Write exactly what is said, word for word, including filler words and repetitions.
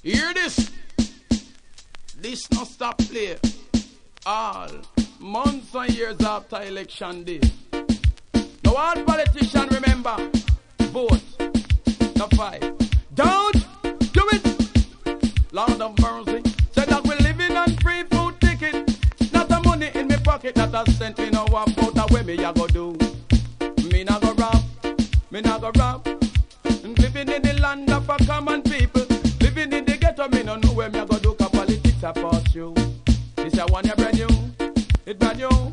Hear this. This not stop play. All months and years after election day. Now all politicians remember, vote, not fight. Don't do it. Lord of mercy. Said that we're living on free food ticket. Not a money in me pocket, not a cent me no want out. That way me ya go do. Me not go rob, me not go rob. Living in the land of a common people. Living in the ghetto, me no know where me a go do. Cause politics a pass you. This a one ya brand new. It brand new.